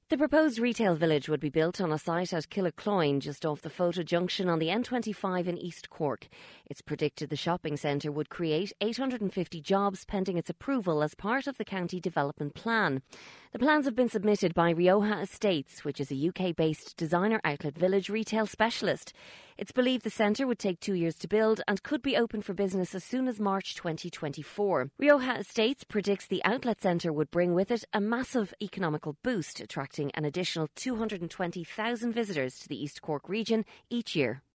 The proposed retail village would be built on a site at Killicloyne, just off the Photo Junction on the N25 in East Cork. It's predicted the shopping centre would create 850 jobs pending its approval as part of the county development plan. The plans have been submitted by Rioja Estates, which is a UK-based designer outlet village retail specialist. It's believed the centre would take 2 years to build and could be open for business as soon as March 2024. Rioja Estates predicts the outlet centre would bring with it a massive economical boost, attracting an additional 220,000 visitors to the East Cork region each year.